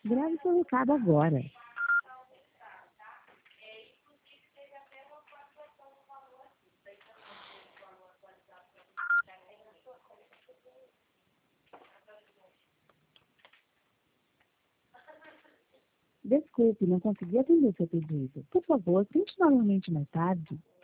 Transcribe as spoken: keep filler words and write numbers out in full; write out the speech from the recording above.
Grave seu recado agora. Desculpe, não consegui atender seu pedido. Por favor, tente novamente mais tarde.